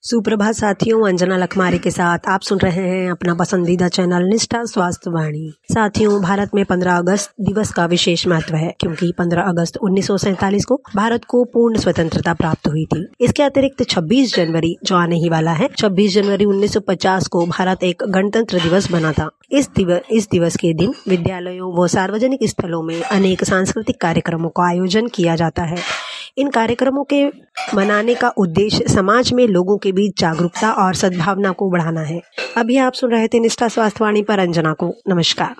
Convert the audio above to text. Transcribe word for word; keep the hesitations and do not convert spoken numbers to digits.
सुप्रभात साथियों, अंजना लखमारी के साथ आप सुन रहे हैं अपना पसंदीदा चैनल निष्ठा स्वास्थ्य वाणी। साथियों, भारत में पंद्रह अगस्त दिवस का विशेष महत्व है क्योंकि पंद्रह अगस्त उन्नीस सौ सैंतालीस को भारत को पूर्ण स्वतंत्रता प्राप्त हुई थी। इसके अतिरिक्त छब्बीस जनवरी जो आने ही वाला है, छब्बीस जनवरी उन्नीस सौ पचास को भारत एक गणतंत्र दिवस बना था। इस दिवस इस दिवस के दिन विद्यालयों व सार्वजनिक स्थलों में अनेक सांस्कृतिक कार्यक्रमों का आयोजन किया जाता है। इन कार्यक्रमों के मनाने का उद्देश्य समाज में लोगों के बीच जागरूकता और सद्भावना को बढ़ाना है। अभी आप सुन रहे थे निष्ठा स्वास्थ्य वाणी पर अंजना को। नमस्कार।